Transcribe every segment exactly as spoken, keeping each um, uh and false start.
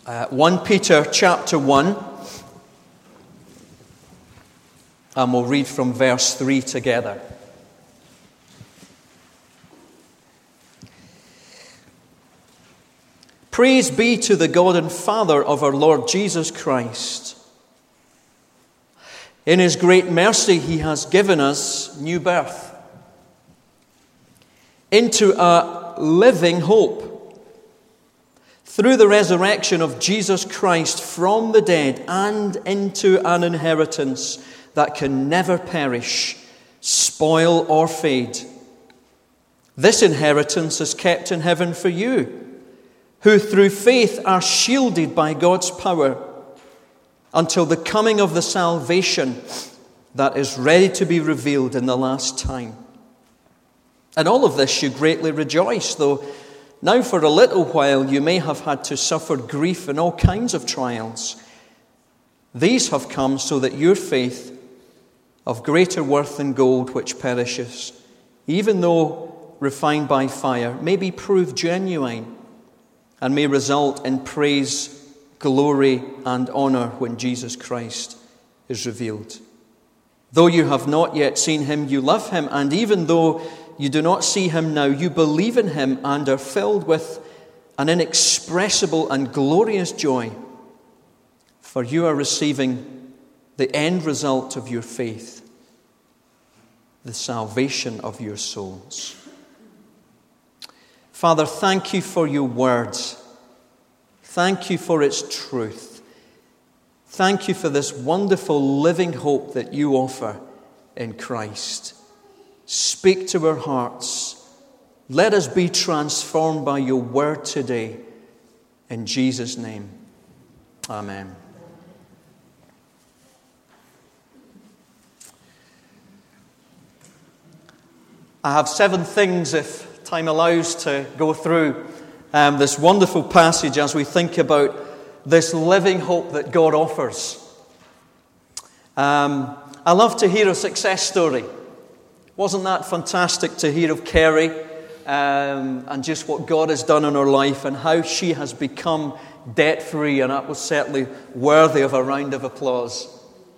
Uh, First Peter chapter one, and we'll read from verse three together. Praise be to the God and Father of our Lord Jesus Christ. In His great mercy He has given us new birth into a living hope through the resurrection of Jesus Christ from the dead, and into an inheritance that can never perish, spoil, or fade. This inheritance is kept in heaven for you, who through faith are shielded by God's power until the coming of the salvation that is ready to be revealed in the last time. In all of this you greatly rejoice, though now for a little while you may have had to suffer grief in all kinds of trials. These have come so that your faith, of greater worth than gold which perishes, even though refined by fire, may be proved genuine and may result in praise, glory, and honor when Jesus Christ is revealed. Though you have not yet seen Him, you love Him, and even though you do not see Him now, you believe in Him and are filled with an inexpressible and glorious joy, for you are receiving the end result of your faith, the salvation of your souls. Father, thank you for your words. Thank you for its truth. Thank you for this wonderful living hope that you offer in Christ. Speak to our hearts. Let us be transformed by your word today. In Jesus' name, amen. I have seven things, if time allows, to go through um, this wonderful passage as we think about this living hope that God offers. Um, I love to hear a success story. Wasn't that fantastic to hear of Kerry um, and just what God has done in her life and how she has become debt-free, and that was certainly worthy of a round of applause.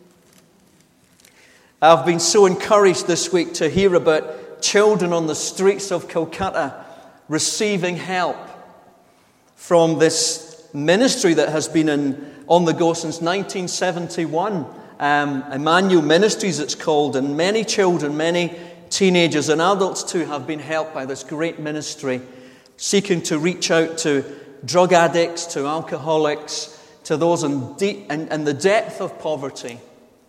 I've been so encouraged this week to hear about children on the streets of Calcutta receiving help from this ministry that has been in, on the go since nineteen seventy-one. Um, Emmanuel Ministries it's called, and many children, many teenagers and adults too have been helped by this great ministry, seeking to reach out to drug addicts, to alcoholics, to those in, deep, in, in the depth of poverty.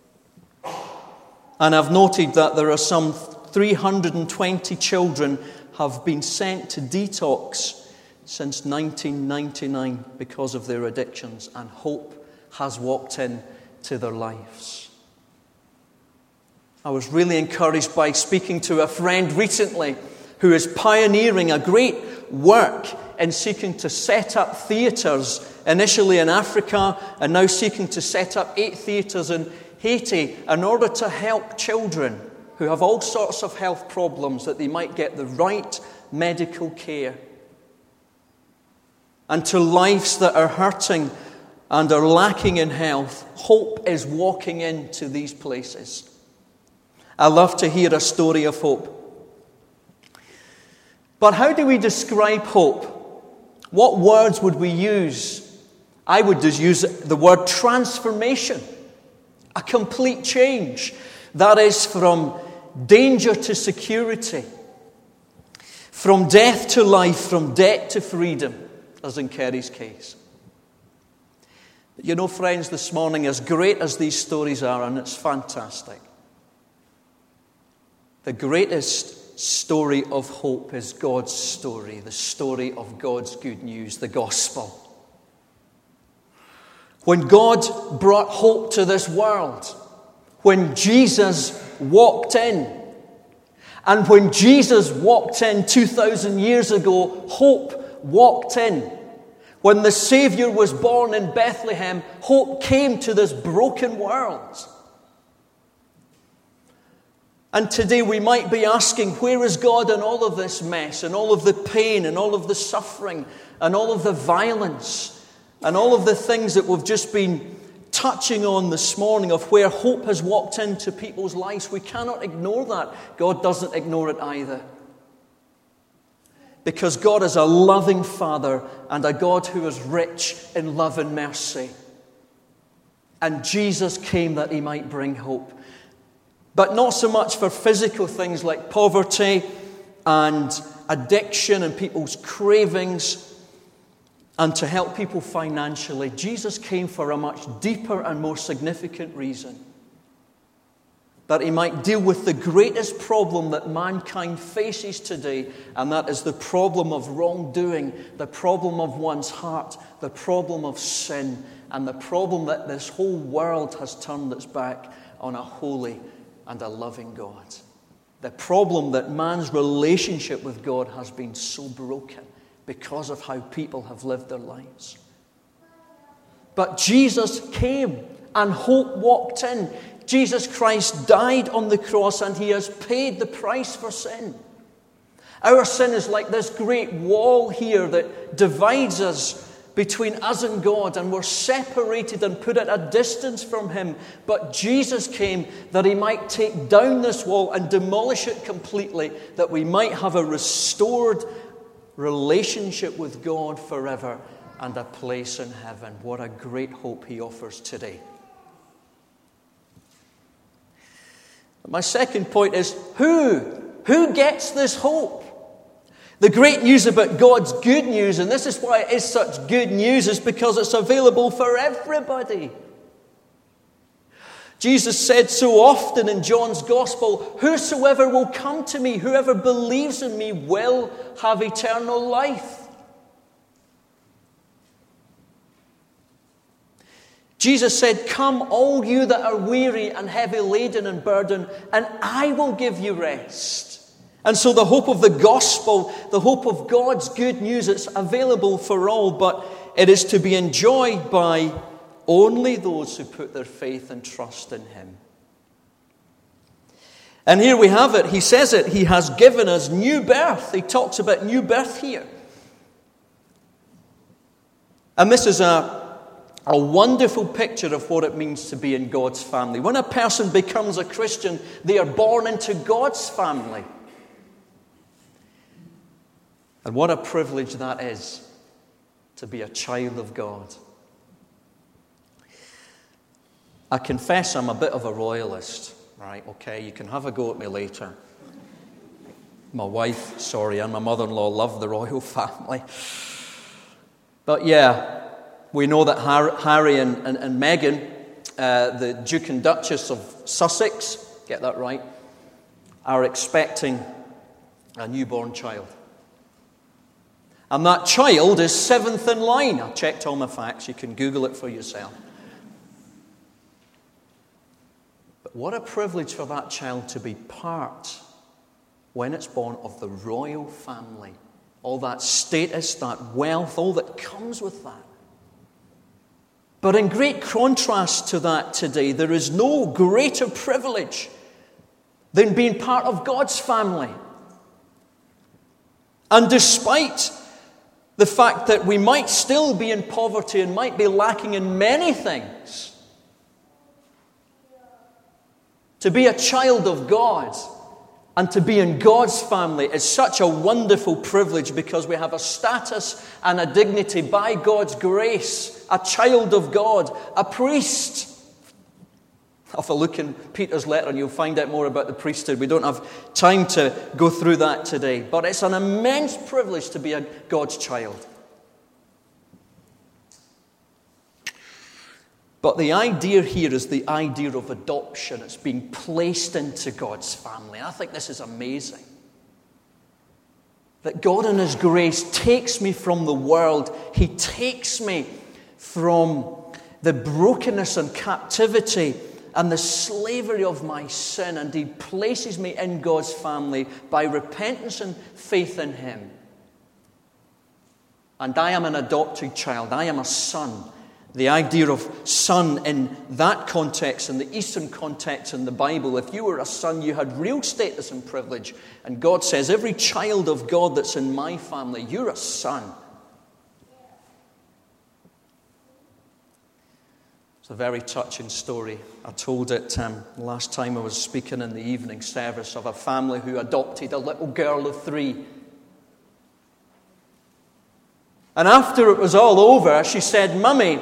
And I've noted that there are some three hundred twenty children have been sent to detox since nineteen ninety-nine because of their addictions, and hope has walked in to their lives. I was really encouraged by speaking to a friend recently who is pioneering a great work in seeking to set up theatres, initially in Africa, and now seeking to set up eight theatres in Haiti in order to help children who have all sorts of health problems, that they might get the right medical care. And to lives that are hurting and are lacking in health, hope is walking into these places. I love to hear a story of hope. But how do we describe hope? What words would we use? I would just use the word transformation. A complete change. That is from danger to security. From death to life, from debt to freedom, as in Kerry's case. You know, friends, this morning, as great as these stories are, and it's fantastic, the greatest story of hope is God's story, the story of God's good news, the gospel. When God brought hope to this world, when Jesus walked in, and when Jesus walked in two thousand years ago, hope walked in. When the Savior was born in Bethlehem, hope came to this broken world. And today we might be asking, where is God in all of this mess, and all of the pain, and all of the suffering, and all of the violence, and all of the things that we've just been touching on this morning of where hope has walked into people's lives, we cannot ignore that. God doesn't ignore it either. Because God is a loving Father and a God who is rich in love and mercy. And Jesus came that he might bring hope. But not so much for physical things like poverty and addiction and people's cravings, and to help people financially. Jesus came for a much deeper and more significant reason. That he might deal with the greatest problem that mankind faces today, and that is the problem of wrongdoing, the problem of one's heart, the problem of sin, and the problem that this whole world has turned its back on a holy and a loving God. The problem that man's relationship with God has been so broken because of how people have lived their lives. But Jesus came and hope walked in. Jesus Christ died on the cross and he has paid the price for sin. Our sin is like this great wall here that divides us between us and God, and we're separated and put at a distance from him. But Jesus came that he might take down this wall and demolish it completely, that we might have a restored relationship with God forever and a place in heaven. What a great hope he offers today. My second point is, who? Who gets this hope? The great news about God's good news, and this is why it is such good news, is because it's available for everybody. Jesus said so often in John's Gospel, "Whosoever will come to me, whoever believes in me will have eternal life." Jesus said, "Come, all you that are weary and heavy laden and burdened, and I will give you rest." And so the hope of the gospel, the hope of God's good news, it's available for all, but it is to be enjoyed by only those who put their faith and trust in him. And here we have it. He says it. He has given us new birth. He talks about new birth here. And this is a, a wonderful picture of what it means to be in God's family. When a person becomes a Christian, they are born into God's family. And what a privilege that is, to be a child of God. I confess I'm a bit of a royalist. Right, okay, you can have a go at me later. My wife, sorry, and my mother-in-law love the royal family. But yeah, we know that Harry and, and, and Meghan, uh, the Duke and Duchess of Sussex, get that right, are expecting a newborn child. And that child is seventh in line. I checked all my facts. You can Google it for yourself. But what a privilege for that child to be part, when it's born, of the royal family. All that status, that wealth, all that comes with that. But in great contrast to that today, there is no greater privilege than being part of God's family. And despite the fact that we might still be in poverty and might be lacking in many things, to be a child of God and to be in God's family is such a wonderful privilege, because we have a status and a dignity by God's grace, a child of God, a priest. Have a look in Peter's letter and you'll find out more about the priesthood. We don't have time to go through that today. But it's an immense privilege to be a God's child. But the idea here is the idea of adoption. It's being placed into God's family. I think this is amazing. That God in his grace takes me from the world. He takes me from the brokenness and captivity and the slavery of my sin, and he places me in God's family by repentance and faith in him. And I am an adopted child. I am a son. The idea of son in that context, in the Eastern context in the Bible, if you were a son, you had real status and privilege. And God says, every child of God that's in my family, you're a son. It's a very touching story. I told it um, last time I was speaking in the evening service of a family who adopted a little girl of three. And after it was all over, she said, "Mummy,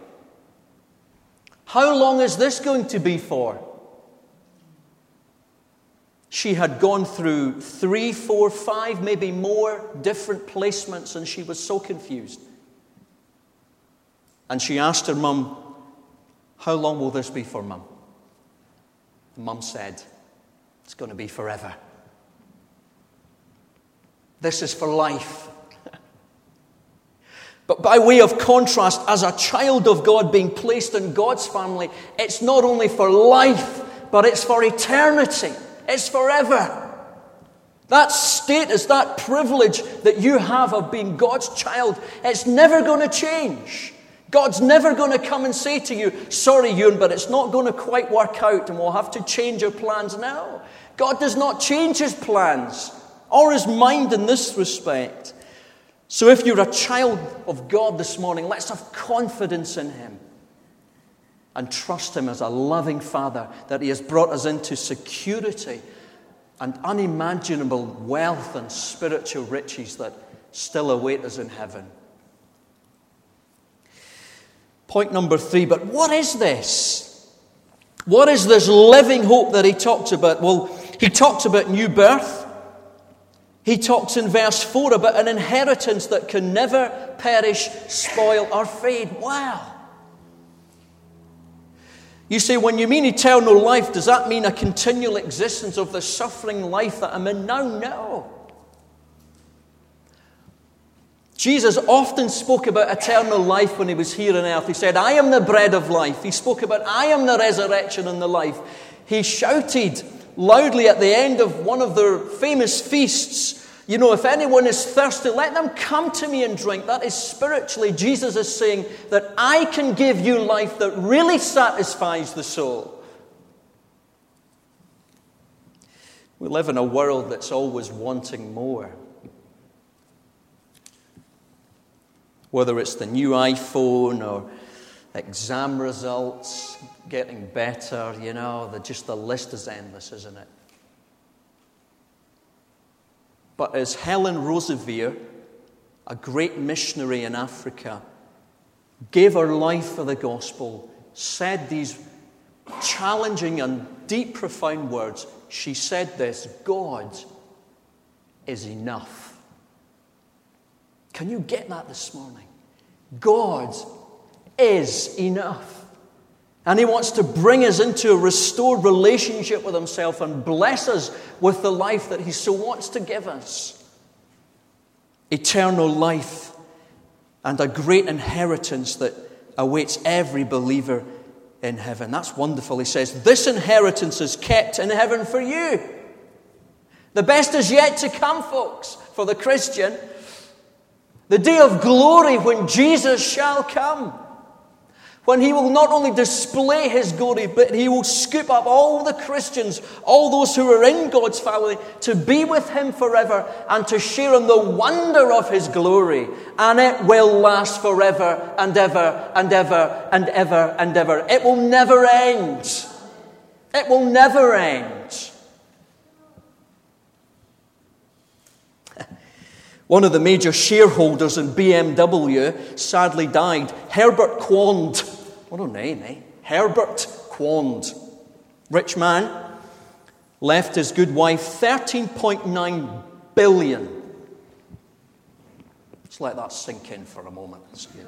how long is this going to be for?" She had gone through three, four, five, maybe more different placements, and she was so confused. And she asked her mum, "How long will this be for, Mum?" And Mum said, "It's going to be forever. This is for life." But by way of contrast, as a child of God being placed in God's family, it's not only for life, but it's for eternity. It's forever. That status, that privilege that you have of being God's child, it's never going to change. God's never going to come and say to you, "Sorry, Ewan, but it's not going to quite work out and we'll have to change our plans." No. God does not change his plans or his mind in this respect. So if you're a child of God this morning, let's have confidence in him and trust him as a loving Father, that he has brought us into security and unimaginable wealth and spiritual riches that still await us in heaven. Point number three, but what is this? What is this living hope that he talks about? Well, he talks about new birth. He talks in verse four about an inheritance that can never perish, spoil, or fade. Wow. You say, when you mean eternal life, does that mean a continual existence of the suffering life that I'm in now? No. Jesus often spoke about eternal life when he was here on earth. He said, "I am the bread of life." He spoke about, "I am the resurrection and the life." He shouted loudly at the end of one of their famous feasts, you know, "If anyone is thirsty, let them come to me and drink." That is spiritually, Jesus is saying that I can give you life that really satisfies the soul. We live in a world that's always wanting more. Whether it's the new iPhone or exam results getting better, you know, the, just the list is endless, isn't it? But as Helen Roseveare, a great missionary in Africa, gave her life for the gospel, said these challenging and deep, profound words. She said this: "God is enough." Can you get that this morning? God is enough. And he wants to bring us into a restored relationship with himself and bless us with the life that he so wants to give us. Eternal life and a great inheritance that awaits every believer in heaven. That's wonderful. He says, "This inheritance is kept in heaven for you." The best is yet to come, folks, for the Christian. The day of glory when Jesus shall come. When he will not only display his glory, but he will scoop up all the Christians, all those who are in God's family, to be with him forever and to share in the wonder of his glory. And it will last forever and ever and ever and ever and ever. It will never end. It will never end. One of the major shareholders in B M W sadly died. Herbert Quond. What a name, eh? Herbert Quond. Rich man. Left his good wife thirteen point nine billion. Just let that sink in for a moment.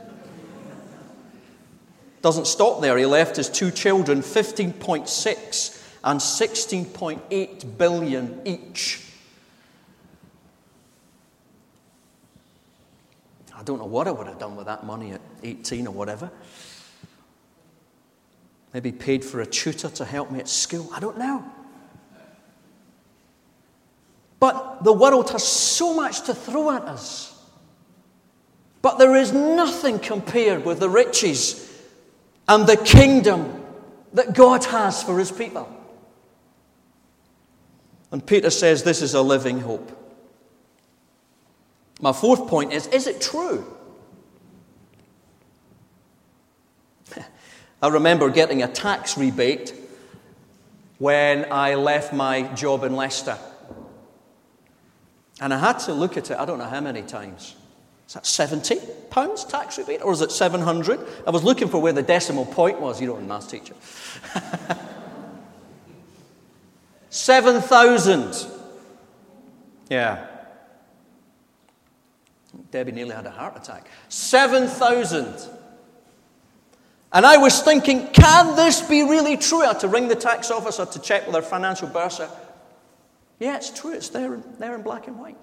Doesn't stop there. He left his two children fifteen point six and sixteen point eight billion each. I don't know what I would have done with that money at eighteen or whatever. Maybe paid for a tutor to help me at school. I don't know. But the world has so much to throw at us. But there is nothing compared with the riches and the kingdom that God has for his people. And Peter says this is a living hope. My fourth point is, is it true? I remember getting a tax rebate when I left my job in Leicester. And I had to look at it, I don't know how many times. Is that seventy pounds tax rebate, or is it seven hundred? I was looking for where the decimal point was. You know, I'm a maths teacher. seven thousand. Yeah. Debbie nearly had a heart attack. seven thousand. And I was thinking, can this be really true? I had to ring the tax officer to check with their financial bursar. Yeah, it's true. It's there, there in black and white.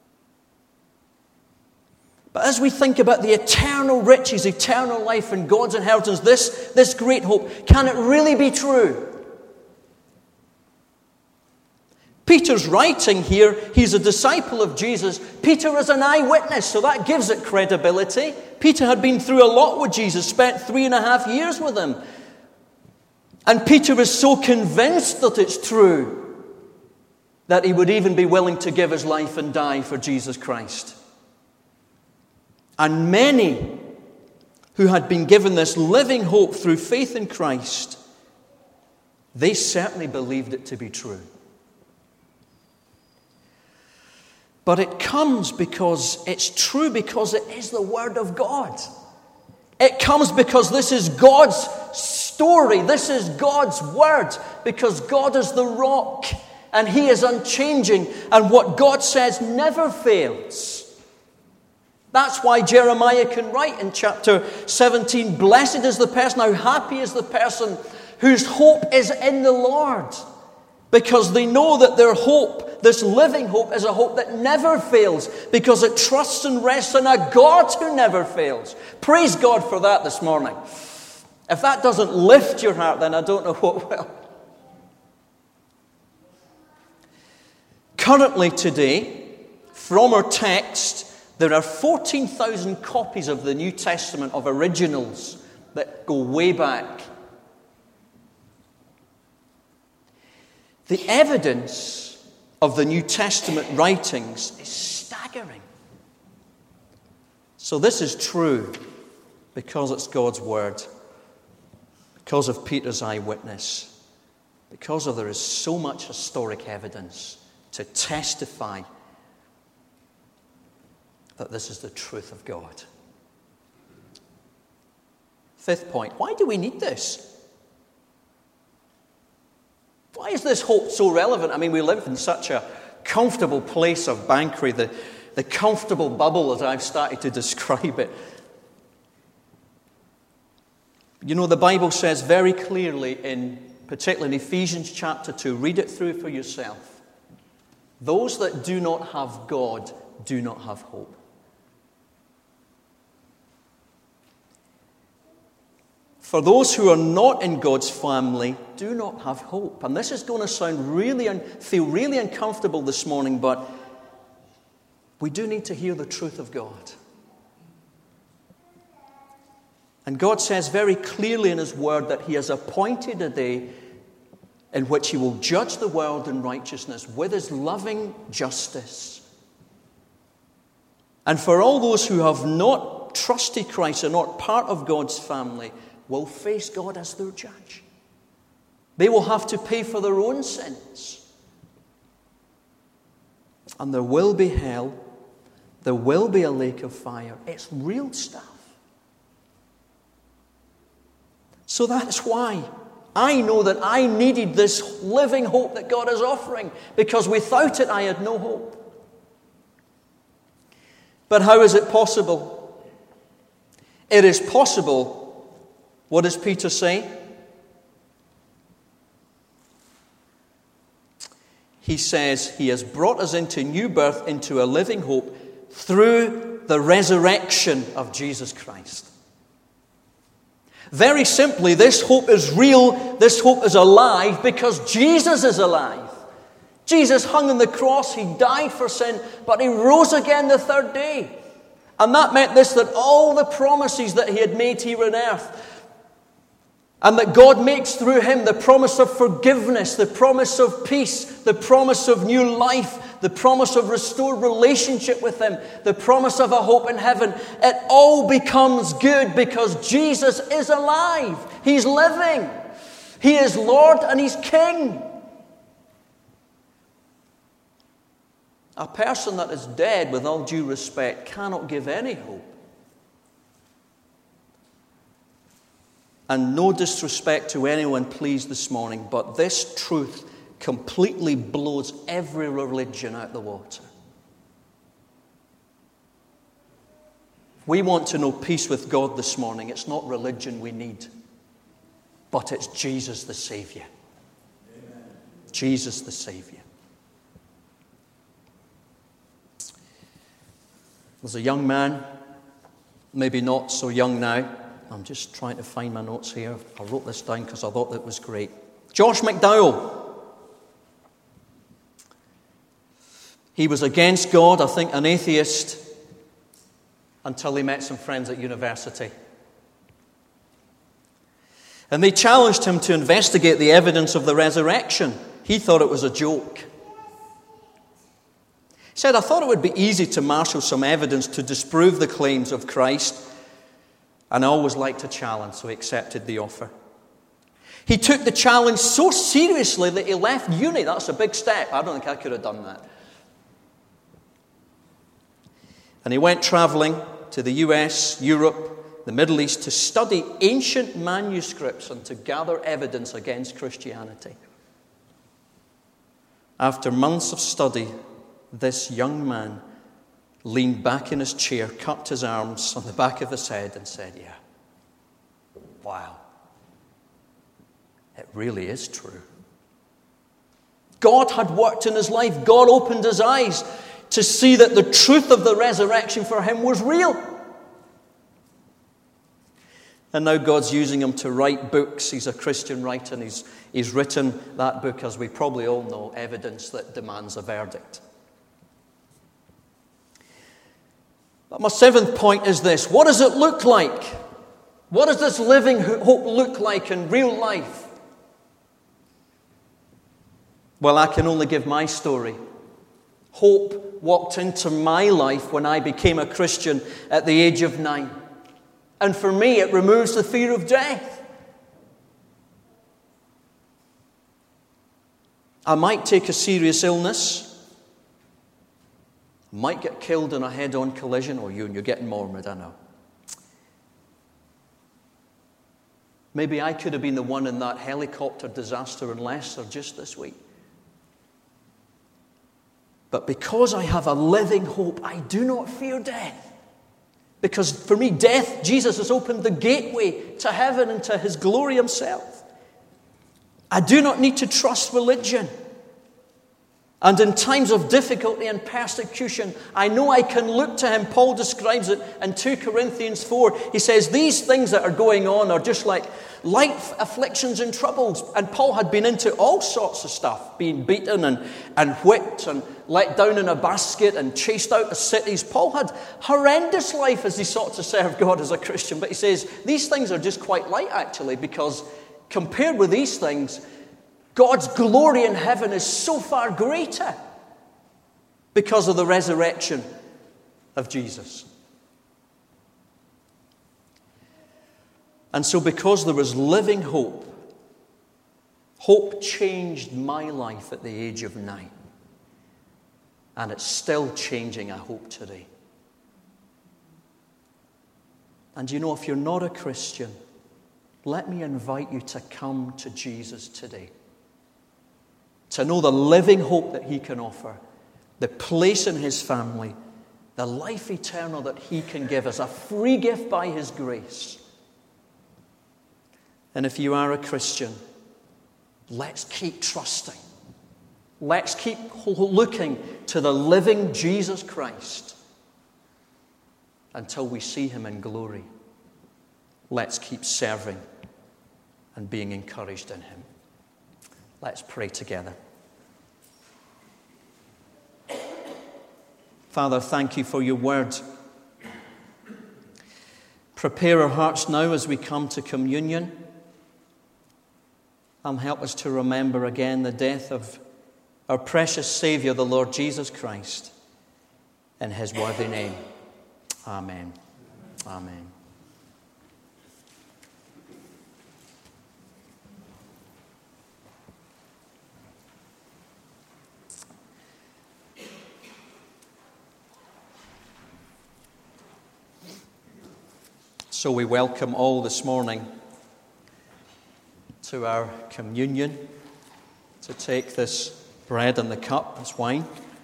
But as we think about the eternal riches, eternal life, and God's inheritance, this, this great hope, can it really be true? Peter's writing here, he's a disciple of Jesus. Peter is an eyewitness, so that gives it credibility. Peter had been through a lot with Jesus, spent three and a half years with him. And Peter is so convinced that it's true that he would even be willing to give his life and die for Jesus Christ. And many who had been given this living hope through faith in Christ, they certainly believed it to be true. But it comes because it's true, because it is the Word of God. It comes because this is God's story. This is God's Word. Because God is the rock and He is unchanging. And what God says never fails. That's why Jeremiah can write in chapter seventeen, "Blessed is the person, how happy is the person whose hope is in the Lord." Because they know that their hope, this living hope, is a hope that never fails. Because it trusts and rests in a God who never fails. Praise God for that this morning. If that doesn't lift your heart, then I don't know what will. Currently today, from our text, there are fourteen thousand copies of the New Testament of originals that go way back. The evidence of the New Testament writings is staggering. So this is true because it's God's Word, because of Peter's eyewitness, because of there is so much historic evidence to testify that this is the truth of God. Fifth point, why do we need this? Why is this hope so relevant? I mean, we live in such a comfortable place of Banchory, the, the comfortable bubble as I've started to describe it. You know, the Bible says very clearly, in particularly in Ephesians chapter two, read it through for yourself. Those that do not have God do not have hope. For those who are not in God's family do not have hope. And this is going to sound really, un- feel really uncomfortable this morning, but we do need to hear the truth of God. And God says very clearly in His Word that He has appointed a day in which He will judge the world in righteousness with His loving justice. And for all those who have not trusted Christ, are not part of God's family, will face God as their judge. They will have to pay for their own sins. And there will be hell. There will be a lake of fire. It's real stuff. So that's why I know that I needed this living hope that God is offering, because without it I had no hope. But how is it possible? It is possible. What does Peter say? He says He has brought us into new birth, into a living hope through the resurrection of Jesus Christ. Very simply, this hope is real, this hope is alive because Jesus is alive. Jesus hung on the cross, He died for sin, but He rose again the third day. And that meant this, that all the promises that He had made here on earth, And that God makes through him the promise of forgiveness, the promise of peace, the promise of new life, the promise of restored relationship with him, the promise of a hope in heaven. It all becomes good because Jesus is alive. He's living. He is Lord and he's King. A person that is dead, with all due respect, cannot give any hope. And no disrespect to anyone, please, this morning, but this truth completely blows every religion out the water. We want to know peace with God this morning. It's not religion we need, but it's Jesus the Savior. Amen. Jesus the Savior. There's a young man, maybe not so young now. I'm just trying to find my notes here. I wrote this down because I thought that was great. Josh McDowell. He was against God, I think an atheist, until he met some friends at university. And they challenged him to investigate the evidence of the resurrection. He thought it was a joke. He said, I thought it would be easy to marshal some evidence to disprove the claims of Christ. And I always liked to challenge, so he accepted the offer. He took the challenge so seriously that he left uni. That's a big step. I don't think I could have done that. And he went traveling to the U S, Europe, the Middle East to study ancient manuscripts and to gather evidence against Christianity. After months of study, this young man leaned back in his chair, cupped his arms on the back of his head and said, yeah, wow, it really is true. God had worked in his life. God opened his eyes to see that the truth of the resurrection for him was real. And now God's using him to write books. He's a Christian writer, and he's, he's written that book, as we probably all know, Evidence That Demands a Verdict. But my seventh point is this. What does it look like? What does this living hope look like in real life? Well, I can only give my story. Hope walked into my life when I became a Christian at the age of nine. And for me, it removes the fear of death. I might take a serious illness. Might get killed in a head-on collision, or you and you're getting morbid, I know. Maybe I could have been the one in that helicopter disaster in Leicester just this week. But because I have a living hope, I do not fear death. Because for me, death, Jesus has opened the gateway to heaven and to his glory himself. I do not need to trust religion. And in times of difficulty and persecution, I know I can look to him. Paul describes it in two Corinthians four. He says, these things that are going on are just like light afflictions and troubles. And Paul had been into all sorts of stuff, being beaten and, and whipped and let down in a basket and chased out of cities. Paul had horrendous life as he sought to serve God as a Christian. But he says, these things are just quite light, actually, because compared with these things, God's glory in heaven is so far greater because of the resurrection of Jesus. And so because there was living hope, hope changed my life at the age of nine. And it's still changing, I hope, today. And you know, if you're not a Christian, let me invite you to come to Jesus today. To know the living hope that he can offer, the place in his family, the life eternal that he can give us, a free gift by his grace. And if you are a Christian, let's keep trusting. Let's keep looking to the living Jesus Christ until we see him in glory. Let's keep serving and being encouraged in him. Let's pray together. Father, thank you for your word. Prepare our hearts now as we come to communion. And help us to remember again the death of our precious Saviour, the Lord Jesus Christ, in his worthy name. Amen. Amen. So we welcome all this morning to our communion, to take this bread and the cup, this wine.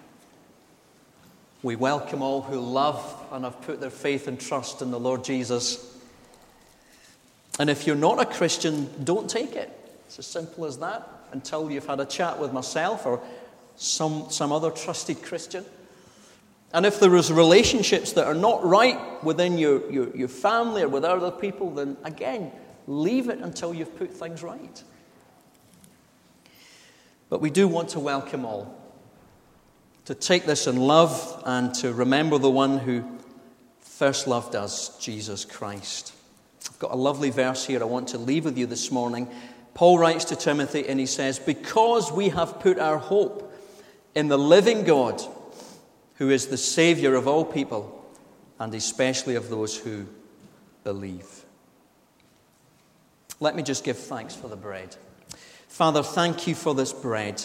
We welcome all who love and have put their faith and trust in the Lord Jesus. And if you're not a Christian, don't take it. It's as simple as that, until you've had a chat with myself or some, some other trusted Christian. And if there is relationships that are not right within your, your, your family or with other people, then again, leave it until you've put things right. But we do want to welcome all to take this in love and to remember the one who first loved us, Jesus Christ. I've got a lovely verse here I want to leave with you this morning. Paul writes to Timothy and he says, "Because we have put our hope in the living God, who is the Saviour of all people, and especially of those who believe." Let me just give thanks for the bread. Father, thank you for this bread.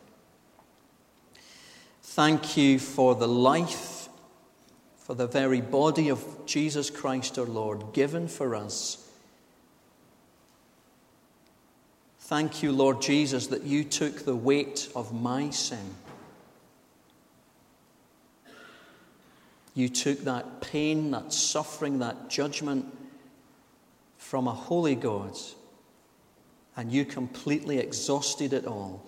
Thank you for the life, for the very body of Jesus Christ our Lord, given for us. Thank you, Lord Jesus, that you took the weight of my sin. You took that pain, that suffering, that judgment from a holy God, and you completely exhausted it all,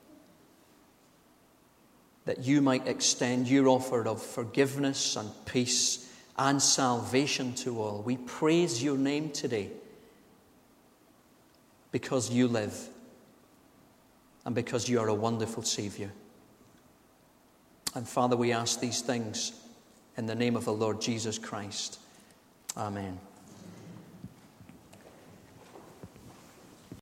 that you might extend your offer of forgiveness and peace and salvation to all. We praise your name today because you live and because you are a wonderful Saviour. And Father, we ask these things in the name of the Lord Jesus Christ. Amen.